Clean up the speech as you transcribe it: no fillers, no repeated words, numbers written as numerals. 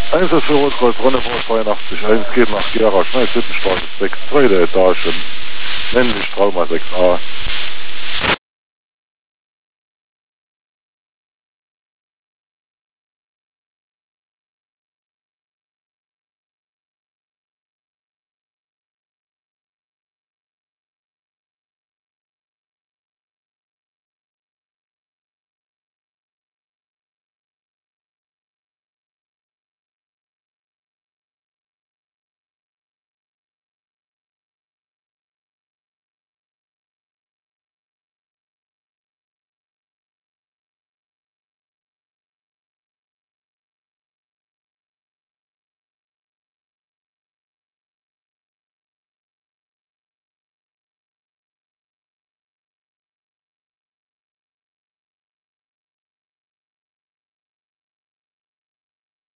Einsatz für Rotkreuz Ronneburg 82, 1 geht nach Gera, Schneidsittenstraße 6, zweite Etage, männlich Trauma 6a.